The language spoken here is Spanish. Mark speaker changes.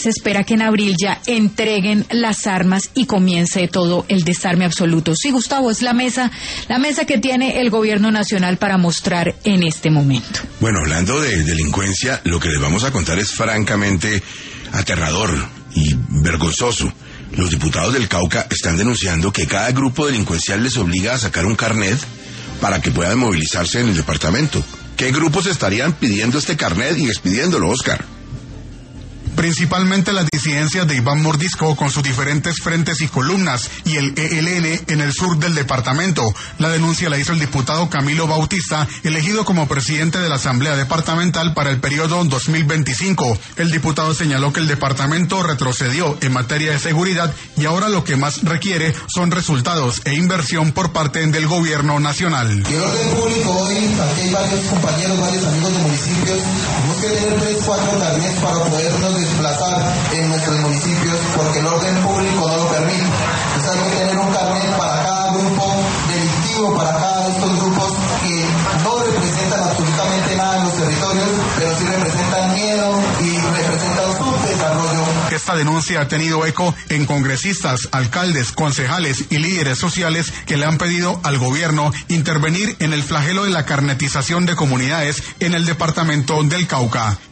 Speaker 1: se espera que en abril ya entreguen las armas y comience todo el desarme absoluto. Sí, Gustavo, es la mesa que tiene el gobierno nacional para mostrar en este momento.
Speaker 2: Bueno, hablando de delincuencia, lo que les vamos a contar es francamente aterrador y vergonzoso. Los diputados del Cauca están denunciando que cada grupo delincuencial les obliga a sacar un carnet para que puedan movilizarse en el departamento. ¿Qué grupos estarían pidiendo este carnet y expidiéndolo, Oscar?
Speaker 3: Principalmente las disidencias de Iván Mordisco con sus diferentes frentes y columnas y el ELN en el sur del departamento. La denuncia la hizo el diputado Camilo Bautista, elegido como presidente de la Asamblea Departamental para el periodo 2025. El diputado señaló que el departamento retrocedió en materia de seguridad y ahora lo que más requiere son resultados e inversión por parte del gobierno nacional.
Speaker 4: Y el orden público hoy, aquí hay varios compañeros, varios amigos de municipios, tenemos que tener 3, 4 carnets para podernos desplazar en nuestros municipios porque el orden público no lo permite. Entonces hay que tener un carnet para cada grupo delictivo, para cada de estos grupos que no representan absolutamente nada en los territorios, pero sí representan miedo y representan subdesarrollo.
Speaker 3: Esta denuncia ha tenido eco en congresistas, alcaldes, concejales y líderes sociales que le han pedido al gobierno intervenir en el flagelo de la carnetización de comunidades en el departamento del Cauca.